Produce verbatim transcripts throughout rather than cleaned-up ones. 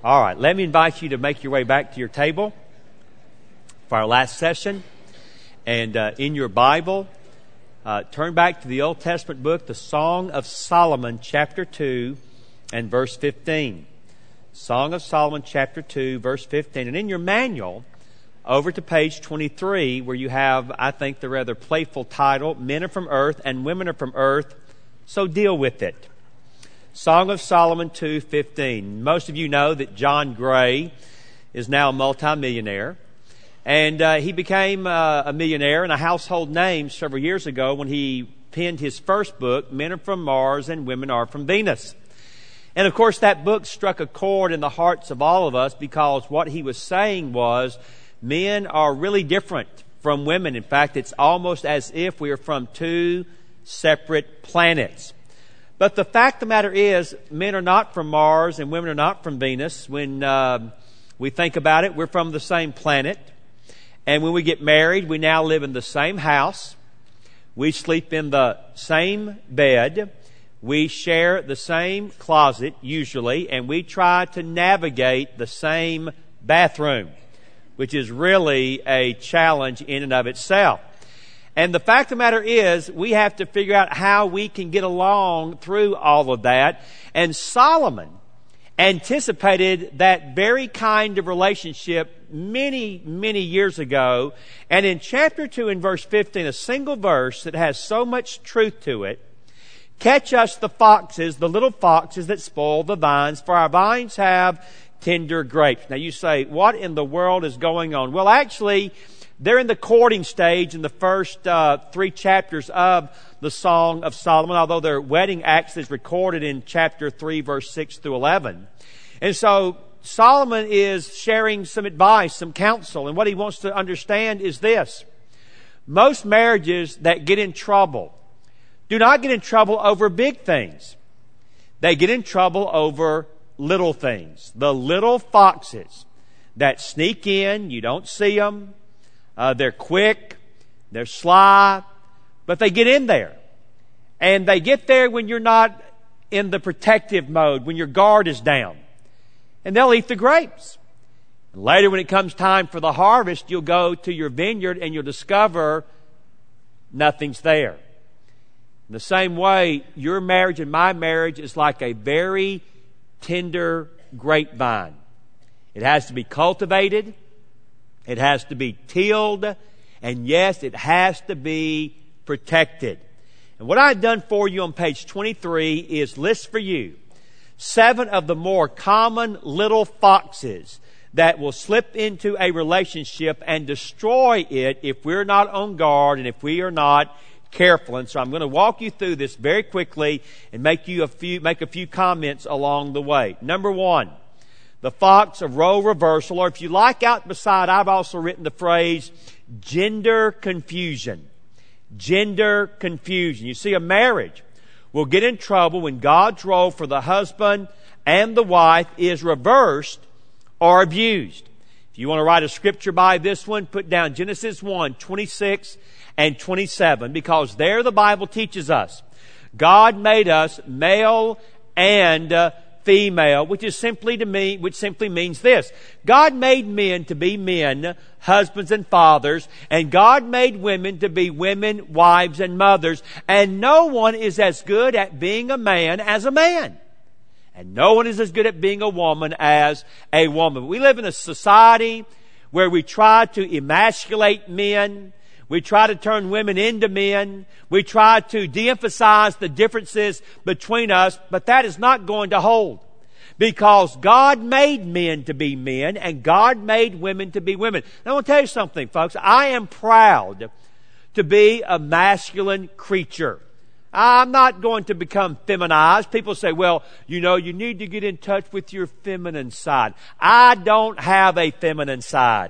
All right, let me invite you to make your way back to your table for our last session. And uh, in your Bible, uh, turn back to the Old Testament book, the Song of Solomon, chapter two and verse fifteen. Song of Solomon, chapter two, verse fifteen. And in your manual, over to page twenty-three, where you have, I think, the rather playful title, Men Are From Earth and Women Are From Earth, so deal with it. Song of Solomon two fifteen. Most of you know that John Gray is now a multimillionaire. And uh, he became uh, a millionaire and a household name several years ago when he penned his first book, Men Are From Mars and Women Are From Venus. And of course that book struck a chord in the hearts of all of us because what he was saying was men are really different from women. In fact, it's almost as if we are from two separate planets. But the fact of the matter is, men are not from Mars and women are not from Venus. When uh, we think about it, we're from the same planet. And when we get married, we now live in the same house. We sleep in the same bed. We share the same closet, usually. And we try to navigate the same bathroom, which is really a challenge in and of itself. And the fact of the matter is, we have to figure out how we can get along through all of that. And Solomon anticipated that very kind of relationship many, many years ago. And in chapter two and verse fifteen, a single verse that has so much truth to it, catch us the foxes, the little foxes that spoil the vines, for our vines have tender grapes. Now you say, what in the world is going on? Well, actually, they're in the courting stage in the first uh, three chapters of the Song of Solomon, although their wedding act is recorded in chapter three, verse six through eleven. And so Solomon is sharing some advice, some counsel, and what he wants to understand is this. Most marriages that get in trouble do not get in trouble over big things. They get in trouble over little things. The little foxes that sneak in, you don't see them. Uh, they're quick, they're sly, but they get in there. And they get there when you're not in the protective mode, when your guard is down. And they'll eat the grapes. And later when it comes time for the harvest, you'll go to your vineyard and you'll discover nothing's there. In the same way, your marriage and my marriage is like a very tender grapevine. It has to be cultivated. It has to be tilled, and yes, it has to be protected. And what I've done for you on page twenty-three is list for you seven of the more common little foxes that will slip into a relationship and destroy it if we're not on guard and if we are not careful. And so I'm going to walk you through this very quickly and make you a few make a few comments along the way. Number one, the fox of role reversal, or if you like out beside, I've also written the phrase gender confusion. Gender confusion. You see, a marriage will get in trouble when God's role for the husband and the wife is reversed or abused. If you want to write a scripture by this one, put down Genesis one, twenty-six and twenty-seven, because there the Bible teaches us God made us male and uh, female, which is simply to me, which simply means this. God made men to be men, husbands and fathers, and God made women to be women, wives and mothers, and no one is as good at being a man as a man. And no one is as good at being a woman as a woman. We live in a society where we try to emasculate men. We try to turn women into men. We try to de-emphasize the differences between us, but that is not going to hold. Because God made men to be men and God made women to be women. Now, I want to tell you something, folks. I am proud to be a masculine creature. I'm not going to become feminized. People say, well, you know, you need to get in touch with your feminine side. I don't have a feminine side.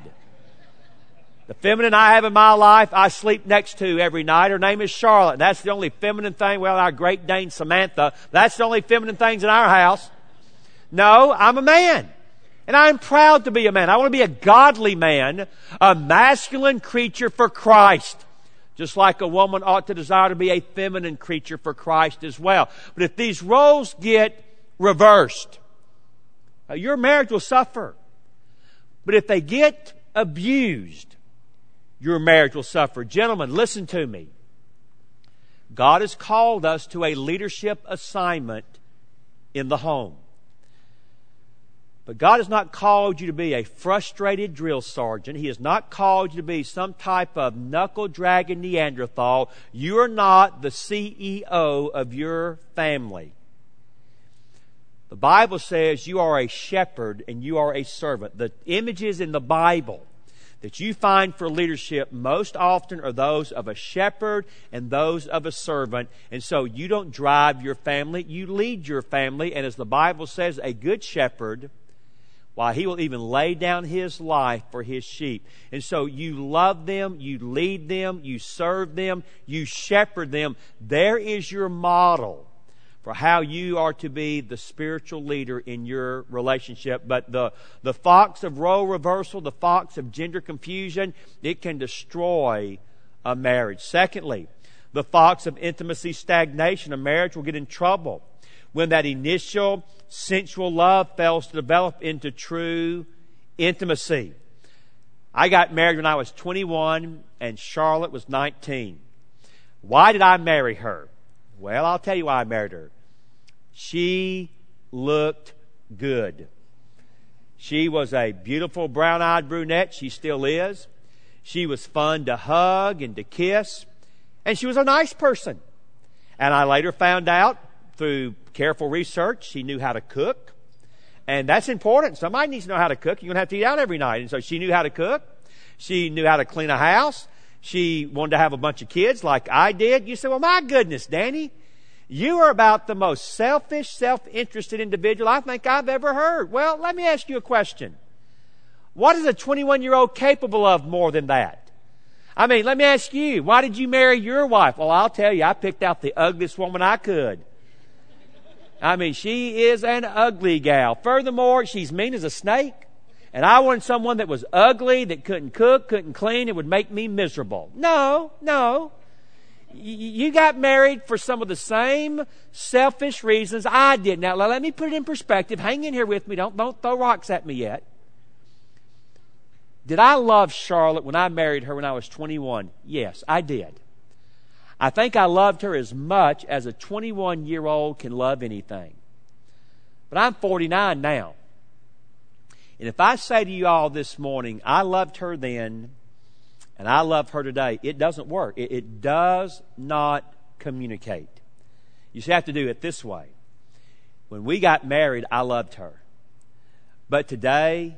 The feminine I have in my life, I sleep next to every night. Her name is Charlotte. That's the only feminine thing. Well, our Great Dane Samantha. That's the only feminine things in our house. No, I'm a man. And I'm proud to be a man. I want to be a godly man, a masculine creature for Christ. Just like a woman ought to desire to be a feminine creature for Christ as well. But if these roles get reversed, Uh, your marriage will suffer. But if they get abused, your marriage will suffer. Gentlemen, listen to me. God has called us to a leadership assignment in the home. But God has not called you to be a frustrated drill sergeant. He has not called you to be some type of knuckle-dragging Neanderthal. You are not the C E O of your family. The Bible says you are a shepherd and you are a servant. The images in the Bible that you find for leadership most often are those of a shepherd and those of a servant. And so you don't drive your family, you lead your family. And as the Bible says, a good shepherd, why, he will even lay down his life for his sheep. And so you love them, you lead them, you serve them, you shepherd them. There is your model for how you are to be the spiritual leader in your relationship. But the, the fox of role reversal, the fox of gender confusion, it can destroy a marriage. Secondly, the fox of intimacy stagnation. A marriage will get in trouble when that initial sensual love fails to develop into true intimacy. I got married when I was twenty-one and Charlotte was nineteen. Why did I marry her? Well, I'll tell you why I married her. She looked good. She was a beautiful brown-eyed brunette. She still is. She was fun to hug and to kiss. And she was a nice person. And I later found out through careful research, she knew how to cook. And that's important. Somebody needs to know how to cook. You're going to have to eat out every night. And so she knew how to cook. She knew how to clean a house. She wanted to have a bunch of kids like I did. You say, well, my goodness, Danny, you are about the most selfish, self-interested individual I think I've ever heard. Well, let me ask you a question. What is a twenty-one-year-old capable of more than that? I mean, let me ask you, why did you marry your wife? Well, I'll tell you, I picked out the ugliest woman I could. I mean, she is an ugly gal. Furthermore, she's mean as a snake. And I wanted someone that was ugly, that couldn't cook, couldn't clean. It would make me miserable. No, no. Y- you got married for some of the same selfish reasons I did. Now, let me put it in perspective. Hang in here with me. Don't, don't throw rocks at me yet. Did I love Charlotte when I married her when I was twenty-one? Yes, I did. I think I loved her as much as a twenty-one-year-old can love anything. But I'm forty-nine now. And if I say to you all this morning, I loved her then and I love her today, it doesn't work. It, it does not communicate. You just have to do it this way. When we got married, I loved her. But today,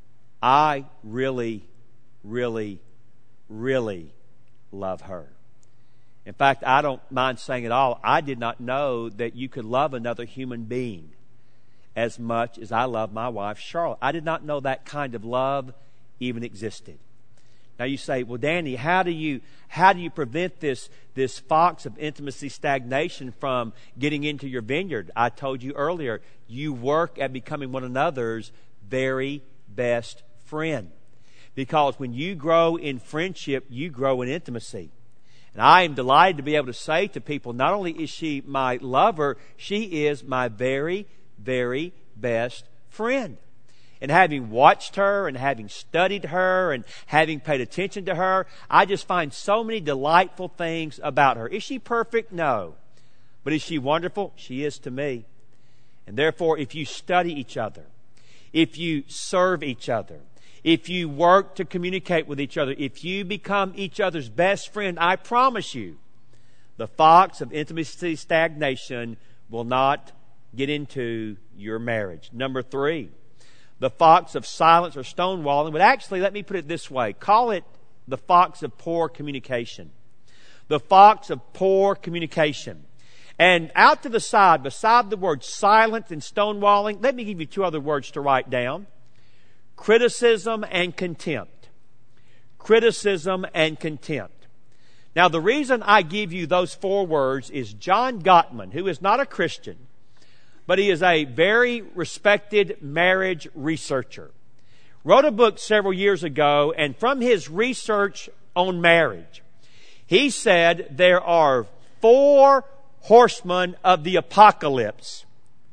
I really, really, really love her. In fact, I don't mind saying it all. I did not know that you could love another human being as much as I love my wife, Charlotte. I did not know that kind of love even existed. Now you say, well, Danny, how do you how do you prevent this this fox of intimacy stagnation from getting into your vineyard? I told you earlier, you work at becoming one another's very best friend. Because when you grow in friendship, you grow in intimacy. And I am delighted to be able to say to people, not only is she my lover, she is my very, very best friend. And having watched her and having studied her and having paid attention to her, I just find so many delightful things about her. Is she perfect? No. But is she wonderful? She is to me. And therefore, if you study each other, if you serve each other, if you work to communicate with each other, if you become each other's best friend, I promise you, the fox of intimacy stagnation will not get into your marriage. Number three, the fox of silence or stonewalling. But actually, let me put it this way. Call it the fox of poor communication. The fox of poor communication. And out to the side, beside the word silence and stonewalling, let me give you two other words to write down. Criticism and contempt. Criticism and contempt. Now, the reason I give you those four words is John Gottman, who is not a Christian, but he is a very respected marriage researcher, wrote a book several years ago, and from his research on marriage, he said there are four horsemen of the apocalypse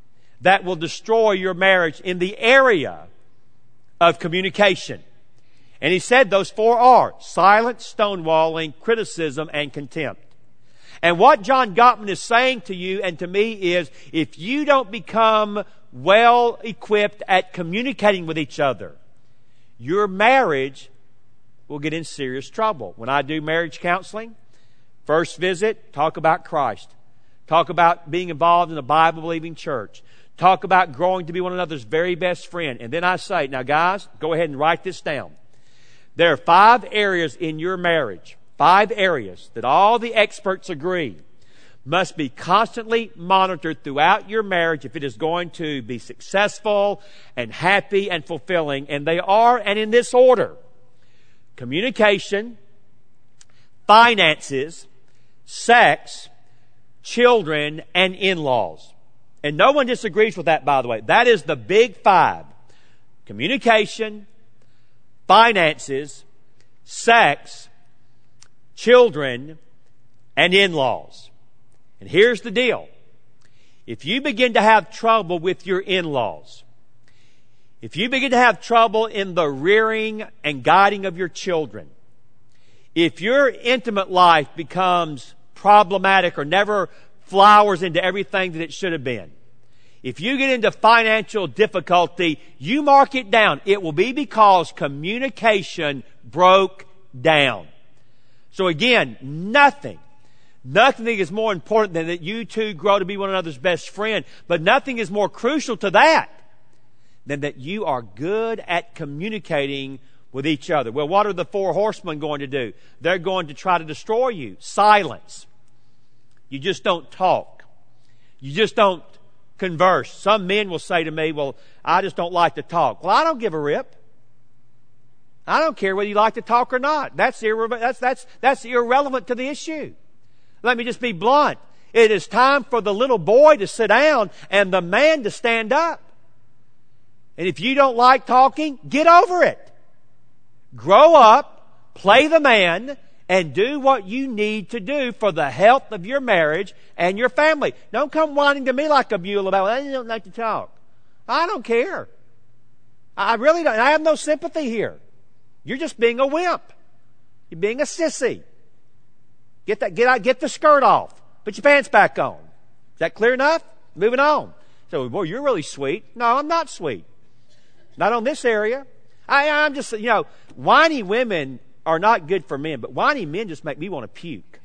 that will destroy your marriage in the area of communication. And he said those four are silence, stonewalling, criticism, and contempt. And what John Gottman is saying to you and to me is, if you don't become well equipped at communicating with each other, your marriage will get in serious trouble. When I do marriage counseling, first visit, talk about Christ. Talk about being involved in a Bible-believing church. Talk about growing to be one another's very best friend. And then I say, now guys, go ahead and write this down. There are five areas in your marriage, five areas that all the experts agree must be constantly monitored throughout your marriage if it is going to be successful and happy and fulfilling. And they are, and in this order: communication, finances, sex, children, and in-laws. And no one disagrees with that, by the way. That is the big five. Communication, finances, sex, children, and in-laws. And here's the deal. If you begin to have trouble with your in-laws, if you begin to have trouble in the rearing and guiding of your children, if your intimate life becomes problematic or never flowers into everything that it should have been, if you get into financial difficulty, you mark it down. It will be because communication broke down. So again, nothing, nothing is more important than that you two grow to be one another's best friend. But nothing is more crucial to that than that you are good at communicating with each other. Well, what are the four horsemen going to do? They're going to try to destroy you. Silence. You just don't talk. You just don't converse. Some men will say to me, well, I just don't like to talk. Well, I don't give a rip. I don't care whether you like to talk or not. That's, irre- that's, that's, that's irrelevant to the issue. Let me just be blunt. It is time for the little boy to sit down and the man to stand up. And if you don't like talking, get over it. Grow up, play the man, and do what you need to do for the health of your marriage and your family. Don't come whining to me like a mule about, well, I don't like to talk. I don't care. I really don't. I have no sympathy here. You're just being a wimp. You're being a sissy. Get that, get out, get the skirt off. Put your pants back on. Is that clear enough? Moving on. So, boy, you're really sweet. No, I'm not sweet. Not on this area. I, I'm just, you know, whiny women are not good for men, but whiny men just make me want to puke.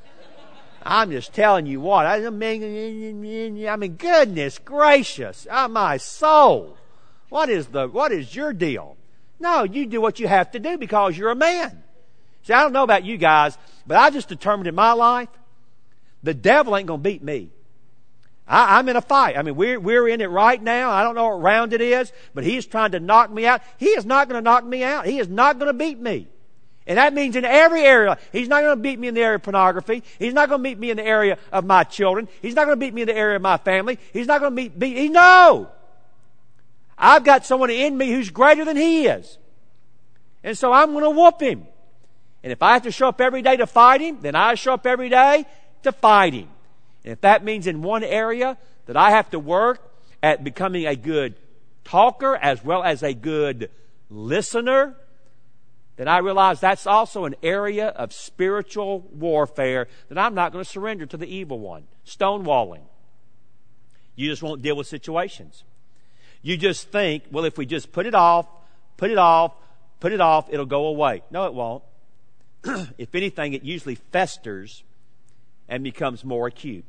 I'm just telling you what. I mean, I mean, goodness gracious. Oh, my soul. What is the, what is your deal? No, you do what you have to do because you're a man. See, I don't know about you guys, but I just determined in my life, the devil ain't going to beat me. I, I'm in a fight. I mean, we're, we're in it right now. I don't know what round it is, but he is trying to knock me out. He is not going to knock me out. He is not going to beat me. And that means in every area. He's not going to beat me in the area of pornography. He's not going to beat me in the area of my children. He's not going to beat me in the area of my family. He's not going to beat me. He, no! I've got someone in me who's greater than he is. And so I'm going to whoop him. And if I have to show up every day to fight him, then I show up every day to fight him. And if that means in one area that I have to work at becoming a good talker as well as a good listener, then I realize that's also an area of spiritual warfare that I'm not going to surrender to the evil one. Stonewalling. You just won't deal with situations. You just think, well, if we just put it off, put it off, put it off, it'll go away. No, it won't. If anything, it usually festers and becomes more acute.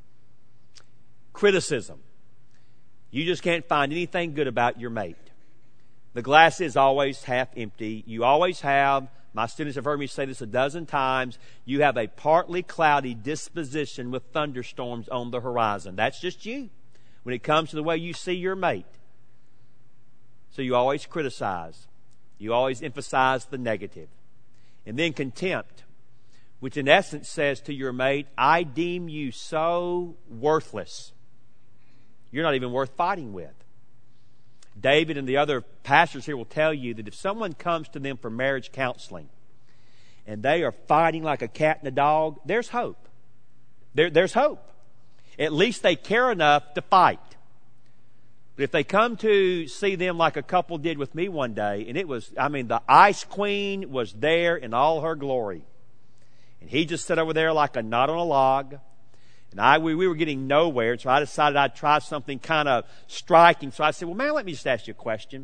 Criticism. You just can't find anything good about your mate. The glass is always half empty. You always have, my students have heard me say this a dozen times, you have a partly cloudy disposition with thunderstorms on the horizon. That's just you when it comes to the way you see your mate. So you always criticize. You always emphasize the negative. And then contempt, which in essence says to your mate, I deem you so worthless. You're not even worth fighting with. David and the other pastors here will tell you that if someone comes to them for marriage counseling and they are fighting like a cat and a dog, there's hope. There, there's hope. At least they care enough to fight. But if they come to see them like a couple did with me one day, and it was, I mean, the ice queen was there in all her glory. And he just sat over there like a knot on a log. And I, we, we were getting nowhere, so I decided I'd try something kind of striking. So I said, well, man, let me just ask you a question.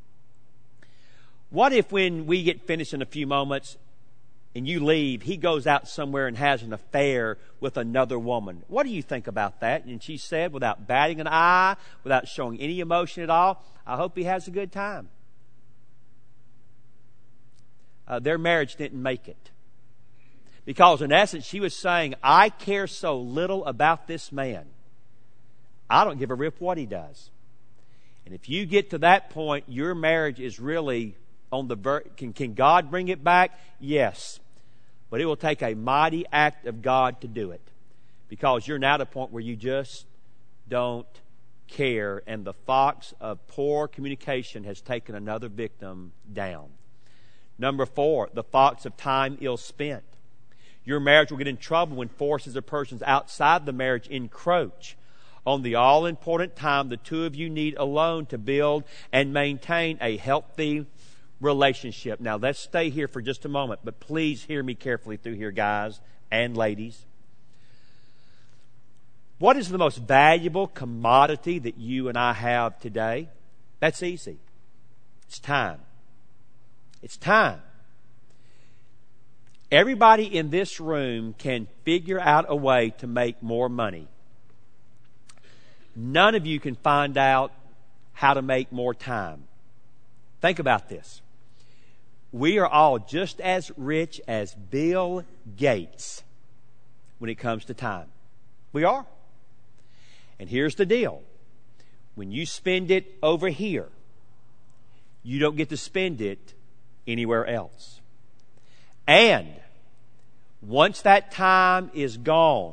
What if when we get finished in a few moments and you leave, he goes out somewhere and has an affair with another woman? What do you think about that? And she said, without batting an eye, without showing any emotion at all, I hope he has a good time. Uh, their marriage didn't make it. Because in essence, she was saying, I care so little about this man. I don't give a rip what he does. And if you get to that point, your marriage is really on the ver- can, can God bring it back? Yes. But it will take a mighty act of God to do it. Because you're now at a point where you just don't care. And the fox of poor communication has taken another victim down. Number four, the fox of time ill spent. Your marriage will get in trouble when forces or persons outside the marriage encroach on the all-important time the two of you need alone to build and maintain a healthy relationship. Now, let's stay here for just a moment, but please hear me carefully through here, guys and ladies. What is the most valuable commodity that you and I have today? That's easy. It's time. It's time. Everybody in this room can figure out a way to make more money. None of you can find out how to make more time. Think about this. We are all just as rich as Bill Gates when it comes to time. We are. And here's the deal. When you spend it over here, you don't get to spend it anywhere else. And once that time is gone,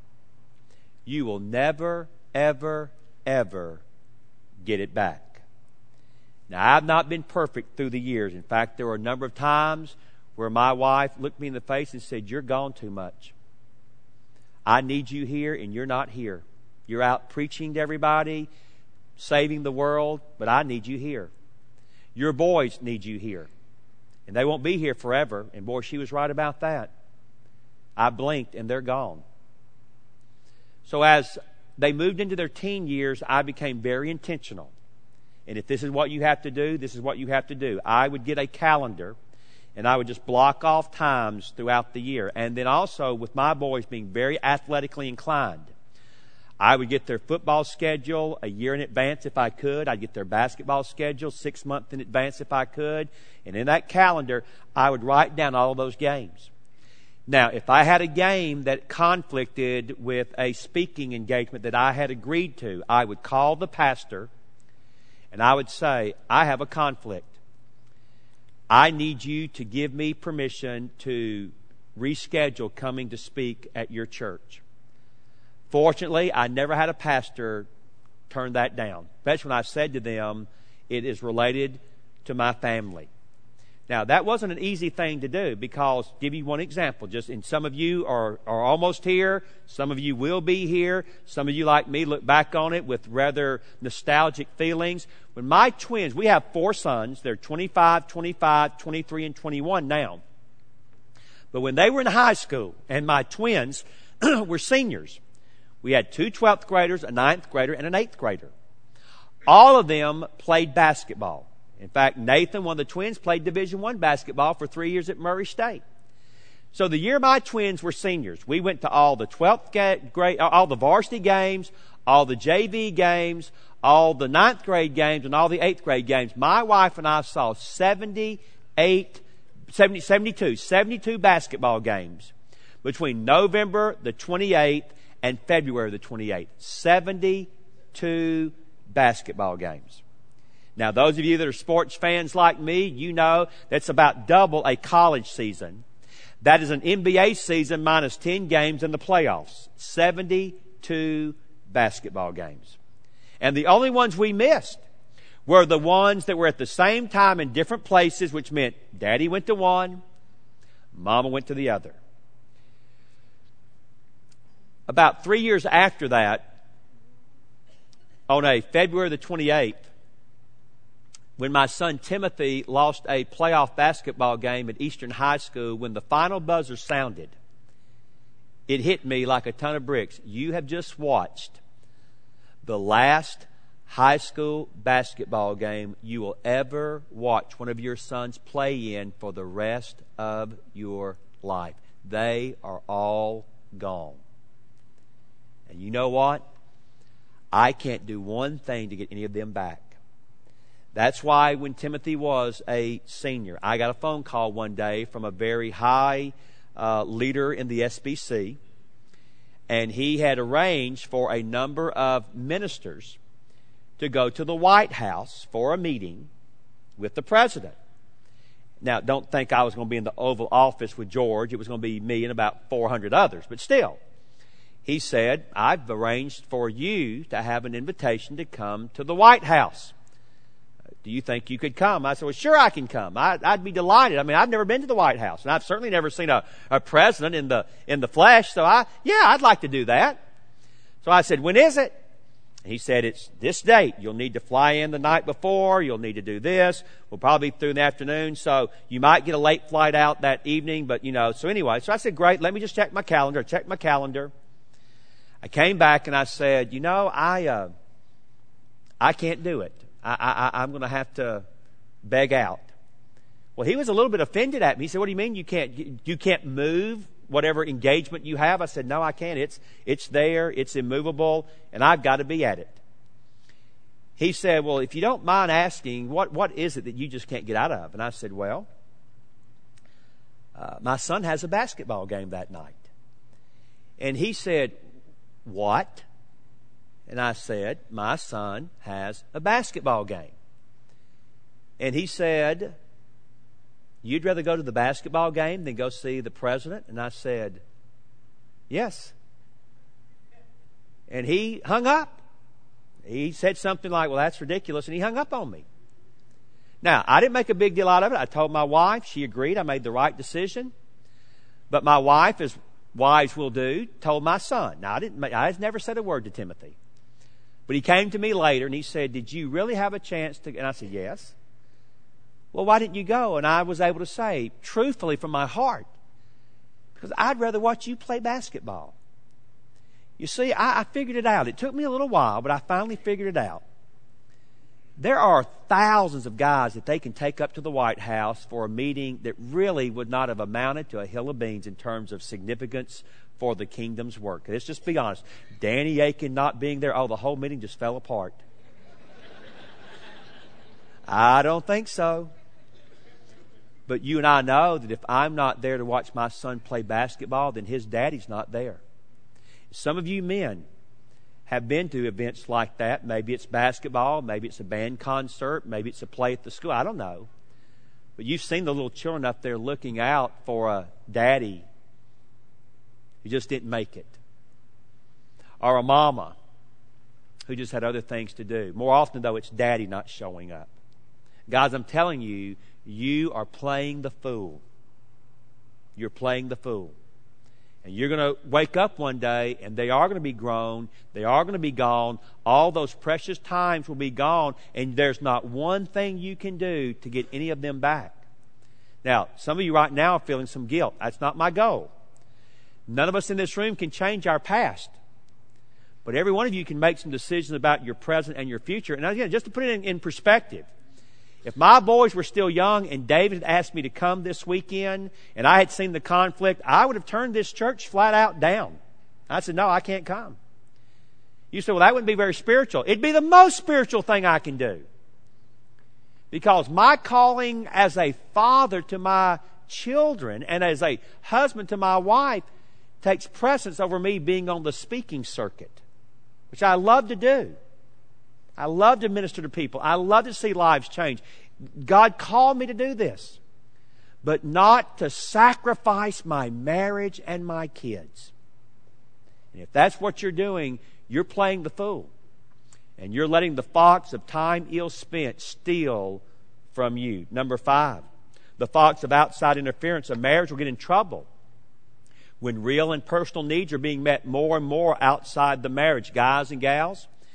you will never, ever, ever get it back. Now, I've not been perfect through the years. In fact, there were a number of times where my wife looked me in the face and said, you're gone too much. I need you here and you're not here. You're out preaching to everybody, saving the world, but I need you here. Your boys need you here. And they won't be here forever. And boy, she was right about that. I blinked and they're gone. So as they moved into their teen years, I became very intentional. And if this is what you have to do, this is what you have to do. I would get a calendar and I would just block off times throughout the year. And then also with my boys being very athletically inclined, I would get their football schedule a year in advance if I could. I'd get their basketball schedule six months in advance if I could. And in that calendar, I would write down all of those games. Now, if I had a game that conflicted with a speaking engagement that I had agreed to, I would call the pastor and I would say, I have a conflict. I need you to give me permission to reschedule coming to speak at your church. Fortunately, I never had a pastor turn that down. Especially when I said to them, it is related to my family. Now, that wasn't an easy thing to do because, give you one example, just and some of you are, are almost here. Some of you will be here. Some of you, like me, look back on it with rather nostalgic feelings. When my twins, we have four sons. They're twenty-five, twenty-five, twenty-three, and twenty-one now. But when they were in high school and my twins were seniors, we had two twelfth graders, a ninth grader, and an eighth grader. All of them played basketball. In fact, Nathan, one of the twins, played Division I basketball for three years at Murray State. So the year my twins were seniors, we went to all the twelfth grade, all the varsity games, all the J V games, all the ninth grade games, and all the eighth grade games. My wife and I saw seventy-eight, seventy, seventy-two, seventy-two basketball games between November the twenty-eighth and February the twenty-eighth. seventy-two basketball games. Now, those of you that are sports fans like me, you know that's about double a college season. That is an N B A season minus ten games in the playoffs. seventy-two basketball games. And the only ones we missed were the ones that were at the same time in different places, which meant Daddy went to one, Mama went to the other. About three years after that, on a February the twenty-eighth, when my son Timothy lost a playoff basketball game at Eastern High School, when the final buzzer sounded, it hit me like a ton of bricks. You have just watched the last high school basketball game you will ever watch one of your sons play in for the rest of your life. They are all gone. And you know what? I can't do one thing to get any of them back. That's why when Timothy was a senior, I got a phone call one day from a very high uh, leader in the S B C, and he had arranged for a number of ministers to go to the White House for a meeting with the president. Now, don't think I was going to be in the Oval Office with George. It was going to be me and about four hundred others, but still. He said, I've arranged for you to have an invitation to come to the White House. Do you think you could come? I said, well, sure I can come. I, I'd be delighted. I mean, I've never been to the White House, and I've certainly never seen a, a president in the in the flesh. So, I yeah, I'd like to do that. So I said, when is it? He said, it's this date. You'll need to fly in the night before. You'll need to do this. We'll probably be through in the afternoon, so you might get a late flight out that evening. But, you know, so anyway, so I said, great, let me just check my calendar. Check my calendar. I came back and I said, you know, I uh, I can't do it. I, I, I'm going to have to beg out. Well, he was a little bit offended at me. He said, what do you mean you can't, you, you can't move whatever engagement you have? I said, no, I can't. It's, it's there. It's immovable, and I've got to be at it. He said, well, if you don't mind asking, what, what is it that you just can't get out of? And I said, well, uh, my son has a basketball game that night. And he said, what? And I said, my son has a basketball game. And he said, you'd rather go to the basketball game than go see the president? And I said, yes. And he hung up. He said something like, well, that's ridiculous. And he hung up on me. Now, I didn't make a big deal out of it. I told my wife. She agreed. I made the right decision. But my wife, as wives will do, told my son. Now, I didn't. Make, I never said a word to Timothy. But he came to me later and he said, did you really have a chance to? And I said, yes. Well, why didn't you go? And I was able to say, truthfully from my heart, because I'd rather watch you play basketball. You see, I, I figured it out. It took me a little while, but I finally figured it out. There are thousands of guys that they can take up to the White House for a meeting that really would not have amounted to a hill of beans in terms of significance for the kingdom's work. Let's just be honest. Danny Aiken not being there, oh, the whole meeting just fell apart. I don't think so. But you and I know that if I'm not there to watch my son play basketball, then his daddy's not there. Some of you men have been to events like that. Maybe it's basketball, maybe it's a band concert, maybe it's a play at the school. I don't know. But you've seen the little children up there looking out for a daddy who just didn't make it. Or a mama who just had other things to do. More often, though, it's daddy not showing up. Guys, I'm telling you, you are playing the fool. You're playing the fool. And you're going to wake up one day and they are going to be grown. They are going to be gone. All those precious times will be gone. And there's not one thing you can do to get any of them back. Now, some of you right now are feeling some guilt. That's not my goal. None of us in this room can change our past. But every one of you can make some decisions about your present and your future. And again, just to put it in, in perspective, if my boys were still young and David had asked me to come this weekend and I had seen the conflict, I would have turned this church flat out down. I said, no, I can't come. You said, well, that wouldn't be very spiritual. It'd be the most spiritual thing I can do. Because my calling as a father to my children and as a husband to my wife takes precedence over me being on the speaking circuit, which I love to do. I love to minister to people. I love to see lives change. God called me to do this, but not to sacrifice my marriage and my kids. And if that's what you're doing, you're playing the fool. And you're letting the fox of time ill spent steal from you. Number five, the fox of outside interference. A marriage will get in trouble when real and personal needs are being met more and more outside the marriage. Guys and gals,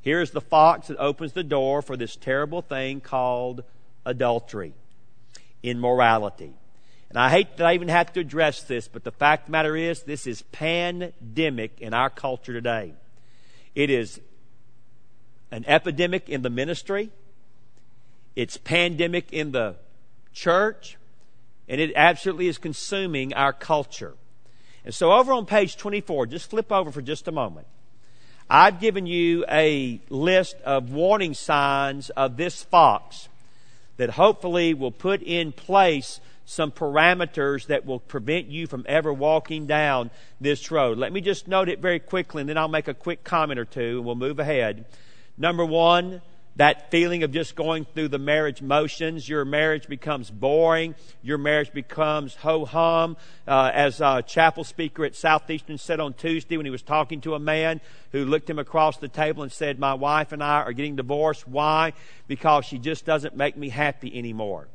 Here's the fox that opens the door for this terrible thing called adultery, immorality. And I hate that I even have to address this, but the fact of the matter is, this is pandemic in our culture today. It is an epidemic in the ministry. It's pandemic in the church. And it absolutely is consuming our culture. And so over on page twenty-four, just flip over for just a moment. I've given you a list of warning signs of this fox that hopefully will put in place some parameters that will prevent you from ever walking down this road. Let me just note it very quickly, and then I'll make a quick comment or two, and we'll move ahead. Number one, that feeling of just going through the marriage motions. Your marriage becomes boring. Your marriage becomes ho-hum. Uh, as a chapel speaker at Southeastern said on Tuesday when he was talking to a man who looked him across the table and said, "My wife and I are getting divorced. Why? Because she just doesn't make me happy anymore."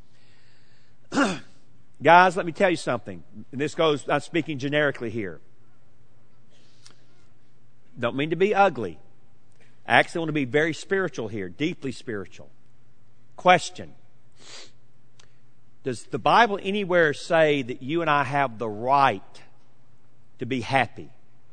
Guys, let me tell you something. And this goes, I'm speaking generically here. Don't mean to be ugly. I actually want to be very spiritual here, deeply spiritual. Question. Does the Bible anywhere say that you and I have the right to be happy?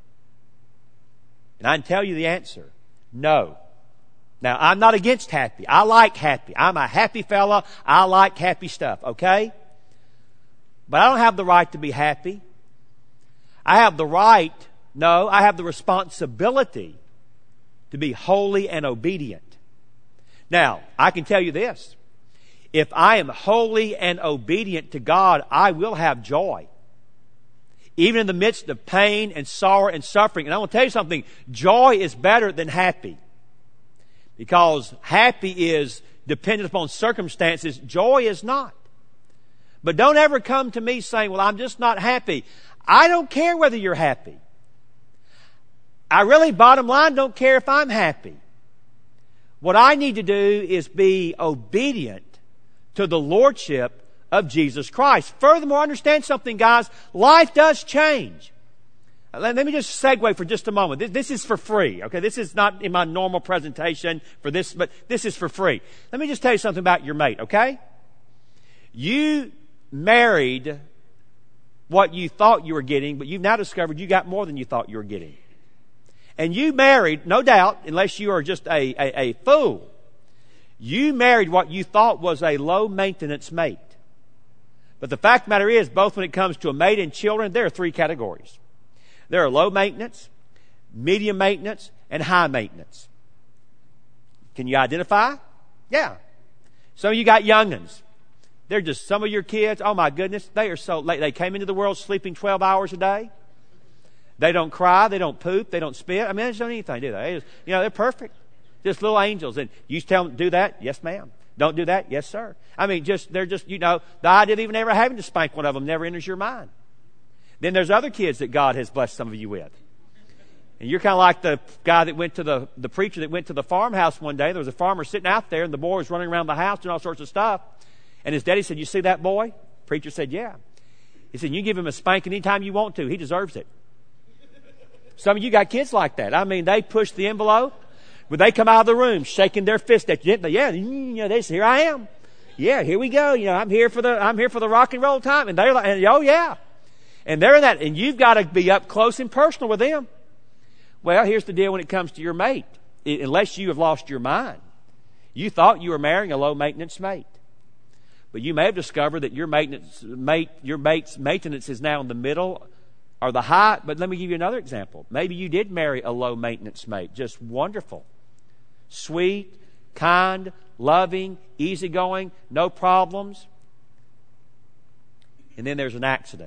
And I can tell you the answer. No. Now, I'm not against happy. I like happy. I'm a happy fella. I like happy stuff, okay? But I don't have the right to be happy. I have the right, no, I have the responsibility to be holy and obedient. Now, I can tell you this. If I am holy and obedient to God, I will have joy. Even in the midst of pain and sorrow and suffering. And I want to tell you something. Joy is better than happy. Because happy is dependent upon circumstances. Joy is not. But don't ever come to me saying, "Well, I'm just not happy." I don't care whether you're happy. I really, bottom line, don't care if I'm happy. What I need to do is be obedient to the lordship of Jesus Christ. Furthermore, understand something, guys. Life does change. Let, let me just segue for just a moment. This, this is for free, okay? This is not in my normal presentation for this, but this is for free. Let me just tell you something about your mate, okay? You married what you thought you were getting, but you've now discovered you got more than you thought you were getting. And you married, no doubt, unless you are just a, a, a fool, you married what you thought was a low-maintenance mate. But the fact of the matter is, both when it comes to a mate and children, there are three categories. There are low maintenance, medium maintenance, and high maintenance. Can you identify? Yeah. Some of you got young'uns. They're just some of your kids. Oh my goodness, they are so late. They came into the world sleeping twelve hours a day. They don't cry. They don't poop. They don't spit. I mean, they just don't do anything, do they? They just, you know, they're perfect. Just little angels. And you tell them, do that? Yes, ma'am. Don't do that? Yes, sir. I mean, just, they're just, you know, the idea of even ever having to spank one of them never enters your mind. Then there's other kids that God has blessed some of you with. And you're kind of like the guy that went to the, the preacher that went to the farmhouse one day. There was a farmer sitting out there and the boy was running around the house doing all sorts of stuff. And his daddy said, "You see that boy?" Preacher said, "Yeah." He said, "You give him a spanking anytime you want to. He deserves it." Some of you got kids like that. I mean, they push the envelope. When they come out of the room shaking their fist at you, yeah, you know, they say, "Here I am. Yeah, here we go. You know, I'm here for the, I'm here for the rock and roll time." And they're like, and, "Oh yeah." And they're in that, and you've got to be up close and personal with them. Well, here's the deal when it comes to your mate. It, unless you have lost your mind. You thought you were marrying a low maintenance mate. But you may have discovered that your maintenance mate, your mate's maintenance is now in the middle or the high. But let me give you another example. Maybe you did marry a low maintenance mate. Just wonderful. Sweet, kind, loving, easygoing, no problems. And then there's an accident.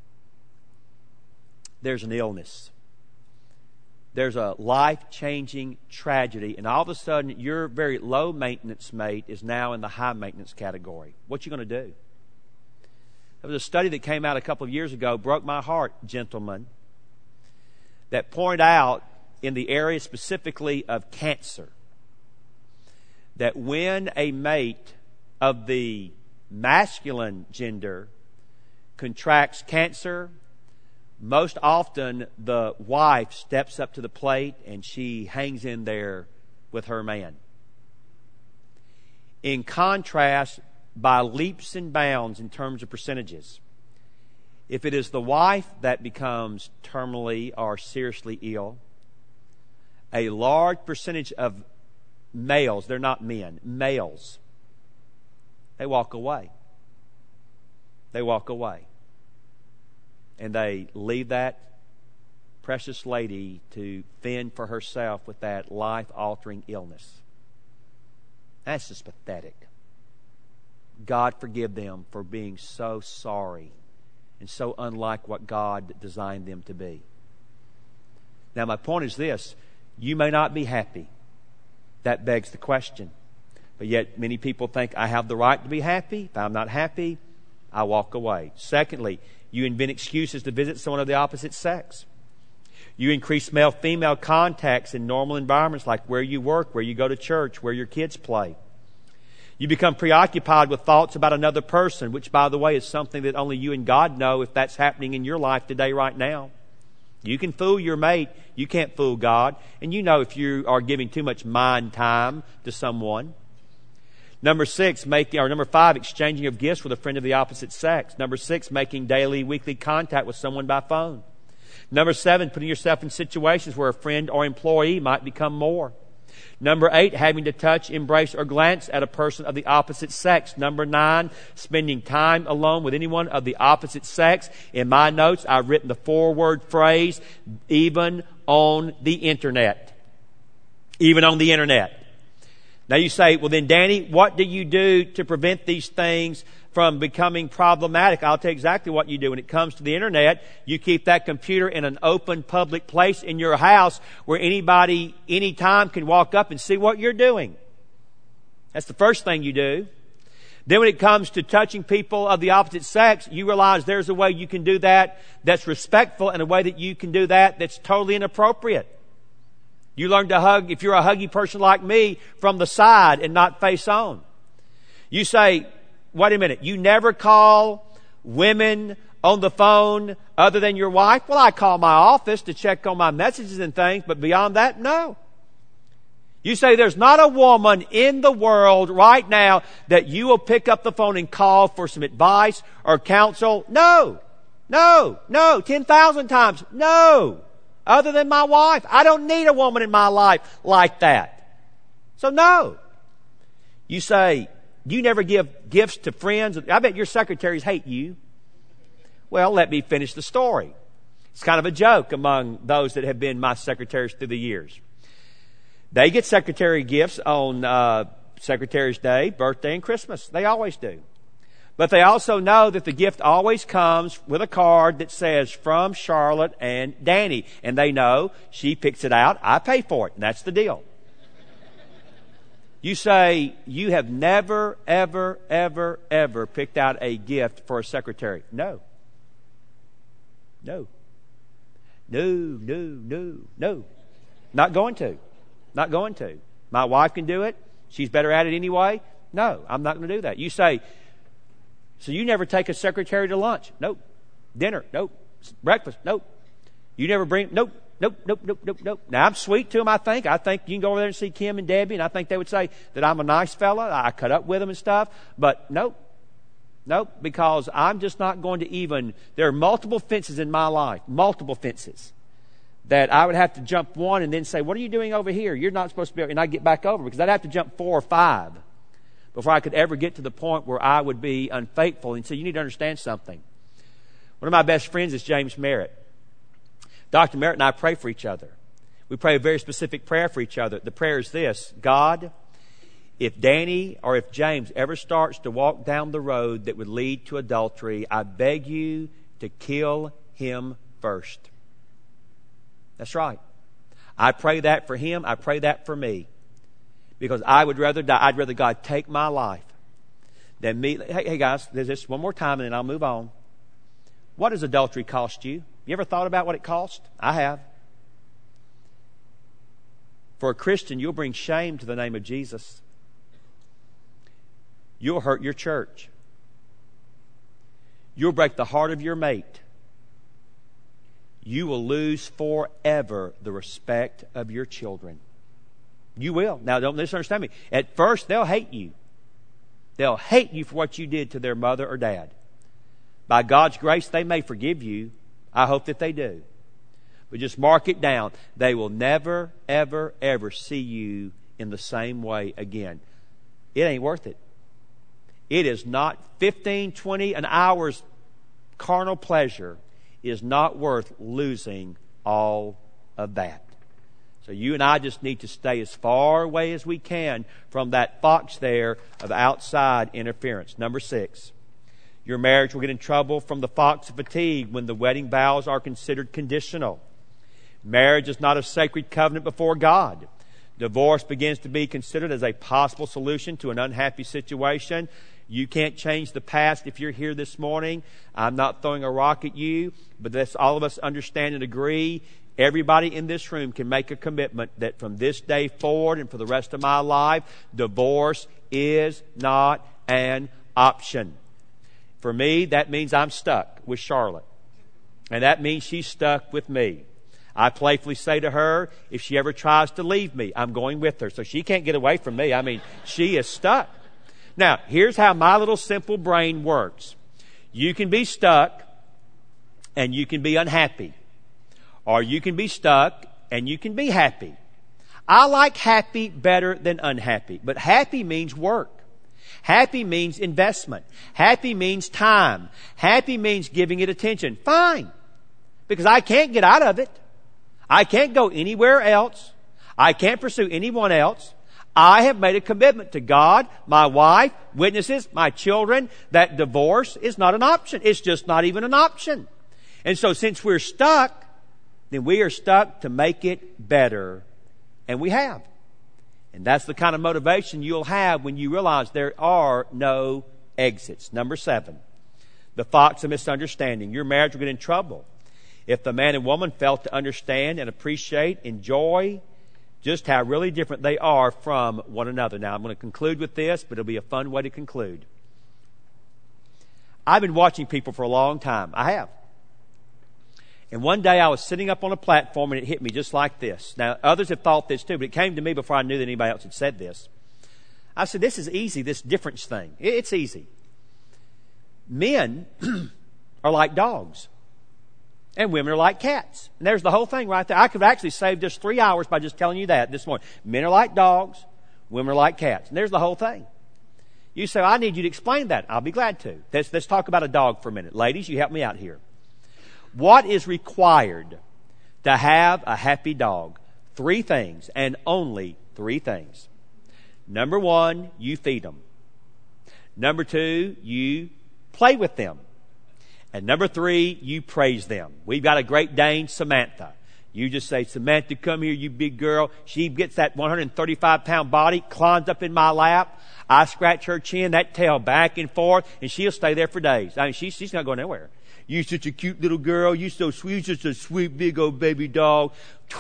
There's an illness. There's a life-changing tragedy, and all of a sudden your very low-maintenance mate is now in the high-maintenance category. What you going to do? There was a study that came out a couple of years ago, broke my heart, gentlemen, that pointed out in the area specifically of cancer that when a mate of the masculine gender contracts cancer, most often the wife steps up to the plate and she hangs in there with her man. In contrast, by leaps and bounds in terms of percentages, if it is the wife that becomes terminally or seriously ill, a large percentage of males, they're not men, males, they walk away. They walk away. And they leave that precious lady to fend for herself with that life-altering illness. That's just pathetic. God forgive them for being so sorry and so unlike what God designed them to be. Now, my point is this. You may not be happy. That begs the question. But yet, many people think, I have the right to be happy. If I'm not happy, I walk away. Secondly, you invent excuses to visit someone of the opposite sex. You increase male-female contacts in normal environments like where you work, where you go to church, where your kids play. You become preoccupied with thoughts about another person, which, by the way, is something that only you and God know if that's happening in your life today, right now. You can fool your mate. You can't fool God. And you know if you are giving too much mind time to someone. Number six, making, or number five, exchanging of gifts with a friend of the opposite sex. Number six, making daily, weekly contact with someone by phone. Number seven, putting yourself in situations where a friend or employee might become more. Number eight, having to touch, embrace, or glance at a person of the opposite sex. Number nine, spending time alone with anyone of the opposite sex. In my notes, I've written the four-word phrase, even on the internet. Even on the internet. Now you say, well then, Danny, what do you do to prevent these things from becoming problematic? I'll tell you exactly what you do. When it comes to the internet, you keep that computer in an open public place in your house where anybody, anytime can walk up and see what you're doing. That's the first thing you do. Then when it comes to touching people of the opposite sex, you realize there's a way you can do that that's respectful and a way that you can do that that's totally inappropriate. You learn to hug, if you're a huggy person like me, from the side and not face on. You say, wait a minute, you never call women on the phone other than your wife? Well, I call my office to check on my messages and things, but beyond that, no. You say there's not a woman in the world right now that you will pick up the phone and call for some advice or counsel? No, no, no, ten thousand times, no. Other than my wife. I don't need a woman in my life like that. So no. You say, you never give gifts to friends. I bet your secretaries hate you. Well, let me finish the story. It's kind of a joke among those that have been my secretaries through the years. They get secretary gifts on uh, Secretary's Day, birthday, and Christmas. They always do. But they also know that the gift always comes with a card that says, from Charlotte and Danny. And they know she picks it out, I pay for it. And that's the deal. You say, you have never, ever, ever, ever picked out a gift for a secretary. No. No. No, no, no, no. Not going to. Not going to. My wife can do it. She's better at it anyway. No, I'm not going to do that. You say, so you never take a secretary to lunch? Nope. Dinner? Nope. Breakfast? Nope. You never bring? Nope. Nope. Nope. Nope. Nope. Nope. Now I'm sweet to them. I think. I think you can go over there and see Kim and Debbie, and I think they would say that I'm a nice fella. I cut up with them and stuff. But nope. Nope. Because I'm just not going to even. There are multiple fences in my life. Multiple fences that I would have to jump one and then say, "What are you doing over here? You're not supposed to be." And I get back over because I'd have to jump four or five before I could ever get to the point where I would be unfaithful. And so you need to understand something. One of my best friends is James Merritt. Doctor Merritt and I pray for each other. We pray a very specific prayer for each other. The prayer is this: God, if Danny or if James ever starts to walk down the road that would lead to adultery, I beg you to kill him first. That's right. I pray that for him. I pray that for me. Because I would rather die. I'd rather God take my life than me. Hey, hey guys, there's this one more time and then I'll move on. What does adultery cost you? You ever thought about what it costs? I have. For a Christian, you'll bring shame to the name of Jesus. You'll hurt your church. You'll break the heart of your mate. you will lose forever the respect of your children. You will. Now, don't misunderstand me. At first, they'll hate you. They'll hate you for what you did to their mother or dad. By God's grace, they may forgive you. I hope that they do. But just mark it down. They will never, ever, ever see you in the same way again. It ain't worth it. It is not fifteen, twenty, an hour's carnal pleasure is not worth losing all of that. So you and I just need to stay as far away as we can from that fox there of outside interference. Number six, your marriage will get in trouble from the fox of fatigue when the wedding vows are considered conditional. Marriage is not a sacred covenant before God. Divorce begins to be considered as a possible solution to an unhappy situation. You can't change the past. If you're here this morning, I'm not throwing a rock at you, but let's all of us understand and agree. Everybody in this room can make a commitment that from this day forward and for the rest of my life, divorce is not an option. For me, that means I'm stuck with Charlotte. And that means she's stuck with me. I playfully say to her, if she ever tries to leave me, I'm going with her. So she can't get away from me. I mean, she is stuck. Now, here's how my little simple brain works. You can be stuck and you can be unhappy. Or you can be stuck and you can be happy. I like happy better than unhappy. But happy means work. Happy means investment. Happy means time. Happy means giving it attention. Fine. Because I can't get out of it. I can't go anywhere else. I can't pursue anyone else. I have made a commitment to God, my wife, witnesses, my children, that divorce is not an option. It's just not even an option. And so since we're stuck, then we are stuck to make it better. And we have. And that's the kind of motivation you'll have when you realize there are no exits. Number seven, the fox of misunderstanding. Your marriage will get in trouble if the man and woman fail to understand and appreciate, enjoy just how really different they are from one another. Now, I'm going to conclude with this, but it'll be a fun way to conclude. I've been watching people for a long time. I have. And one day I was sitting up on a platform and it hit me just like this. Now, others have thought this too, but it came to me before I knew that anybody else had said this. I said, this is easy, this difference thing. It's easy. Men are like dogs. And women are like cats. And there's the whole thing right there. I could actually save just three hours by just telling you that this morning. Men are like dogs. Women are like cats. And there's the whole thing. You say, I need you to explain that. I'll be glad to. Let's, let's talk about a dog for a minute. Ladies, you help me out here. What is required to have a happy dog? Three things, and only three things. Number one, you feed them. Number two, you play with them. And number three, you praise them. We've got a Great Dane, Samantha. You just say, Samantha, come here, you big girl. She gets that one hundred thirty-five pound body, climbs up in my lap. I scratch her chin, that tail back and forth, and she'll stay there for days. I mean, she, she's not going anywhere. You're such a cute little girl. You're so sweet. You're such a sweet big old baby dog.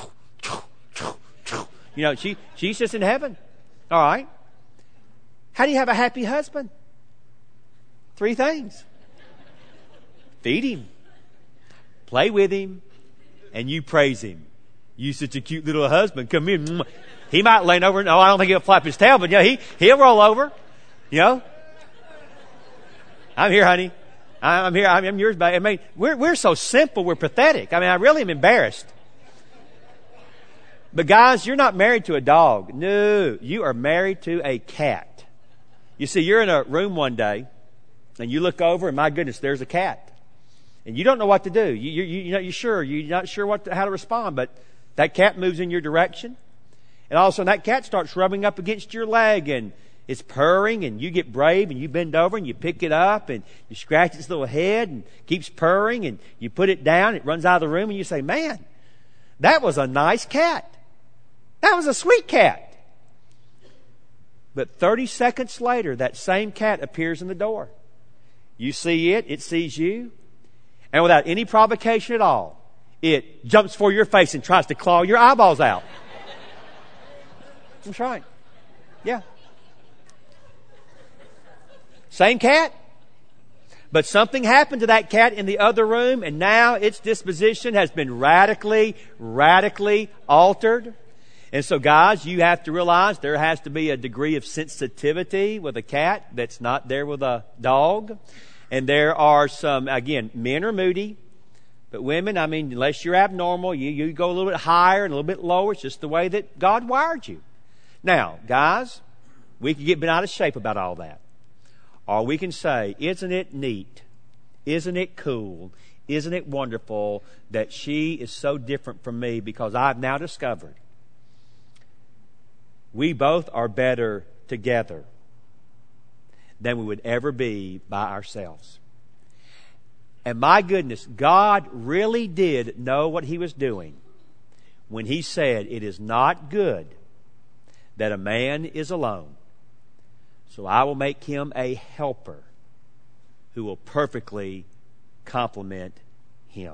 You know, she, she's just in heaven. All right. How do you have a happy husband? Three things. Feed him, play with him, and you praise him. You such a cute little husband. Come here. He might lean over. No, I don't think he'll flap his tail, but yeah, he, he'll roll over. You know? I'm here, honey. I'm here. I'm yours, baby. I mean, we're, we're so simple. We're pathetic. I mean, I really am embarrassed. But guys, you're not married to a dog. No, you are married to a cat. You see, you're in a room one day and you look over and my goodness, there's a cat. And you don't know what to do. You, you, you, you're not you're sure. You're not sure what to, how to respond. But that cat moves in your direction. And all of a sudden that cat starts rubbing up against your leg. And it's purring. And you get brave. And you bend over and you pick it up. And you scratch its little head. And keeps purring. And you put it down. It runs out of the room. And you say, man, that was a nice cat. That was a sweet cat. But thirty seconds later, that same cat appears in the door. You see it. It sees you. And without any provocation at all, it jumps for your face and tries to claw your eyeballs out. That's right. Yeah. Same cat. But something happened to that cat in the other room, and now its disposition has been radically, radically altered. And so, guys, you have to realize there has to be a degree of sensitivity with a cat that's not there with a dog. And there are some, again, men are moody, but women, I mean, unless you're abnormal, you, you go a little bit higher and a little bit lower. It's just the way that God wired you. Now, guys, we can get bent out of shape about all that. Or we can say, isn't it neat? Isn't it cool? Isn't it wonderful that she is so different from me, because I've now discovered we both are better together than we would ever be by ourselves. And my goodness, God really did know what He was doing when He said, it is not good that a man is alone. So I will make him a helper who will perfectly complement him.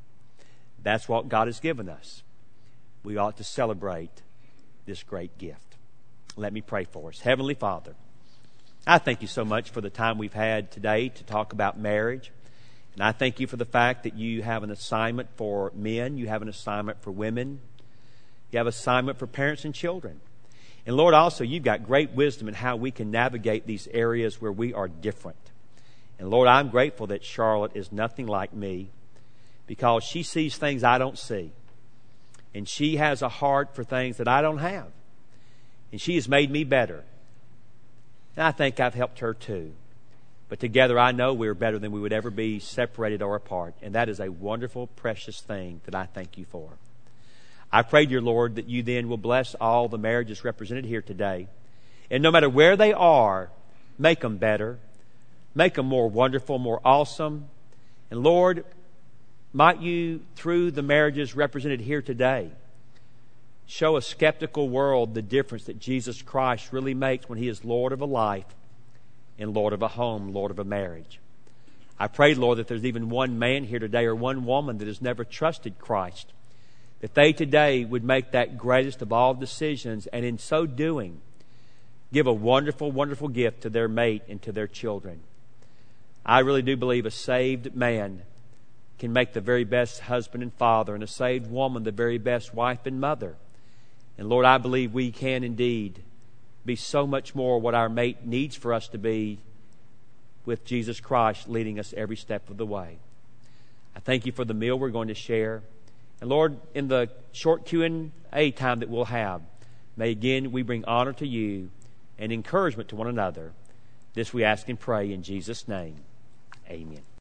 That's what God has given us. We ought to celebrate this great gift. Let me pray for us. Heavenly Father, I thank You so much for the time we've had today to talk about marriage. And I thank You for the fact that You have an assignment for men. You have an assignment for women. You have an assignment for parents and children. And Lord, also, You've got great wisdom in how we can navigate these areas where we are different. And Lord, I'm grateful that Charlotte is nothing like me, because she sees things I don't see. And she has a heart for things that I don't have. And she has made me better. And I think I've helped her too. But together I know we're better than we would ever be separated or apart. And that is a wonderful, precious thing that I thank You for. I pray, dear Lord, that You then will bless all the marriages represented here today. And no matter where they are, make them better. Make them more wonderful, more awesome. And Lord, might You, through the marriages represented here today, show a skeptical world the difference that Jesus Christ really makes when He is Lord of a life and Lord of a home, Lord of a marriage. I pray, Lord, that there's even one man here today or one woman that has never trusted Christ, that they today would make that greatest of all decisions, and in so doing, give a wonderful, wonderful gift to their mate and to their children. I really do believe a saved man can make the very best husband and father, and a saved woman the very best wife and mother. And Lord, I believe we can indeed be so much more what our mate needs for us to be, with Jesus Christ leading us every step of the way. I thank You for the meal we're going to share. And Lord, in the short Q and A time that we'll have, may again we bring honor to You and encouragement to one another. This we ask and pray in Jesus' name. Amen.